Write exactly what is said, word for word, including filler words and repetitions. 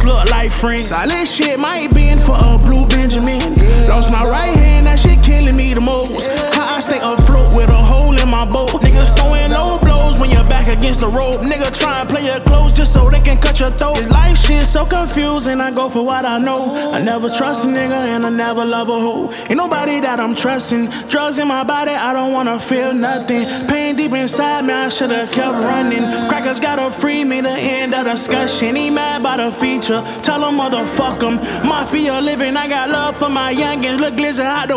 niggas look like friends. Solid shit might be in for a blue Benjamin. Lost my right hand, that shit killing me the most. How I stay afloat with a hole in my boat. Niggas throwing low blows when you're back against the rope. Nigga try and play it close just so they can cut your throat. This life shit so confusing, I go for what I know. I never trust a nigga and I never love a hoe. Ain't nobody that I'm trusting. Drugs in my body, I don't wanna feel nothing. Pain deep inside me, I should've kept running. Crackers gotta free me to end the discussion. He mad by the feature, tell him motherfuck him. Mafia living, I got love for my youngins. Look glizzy out the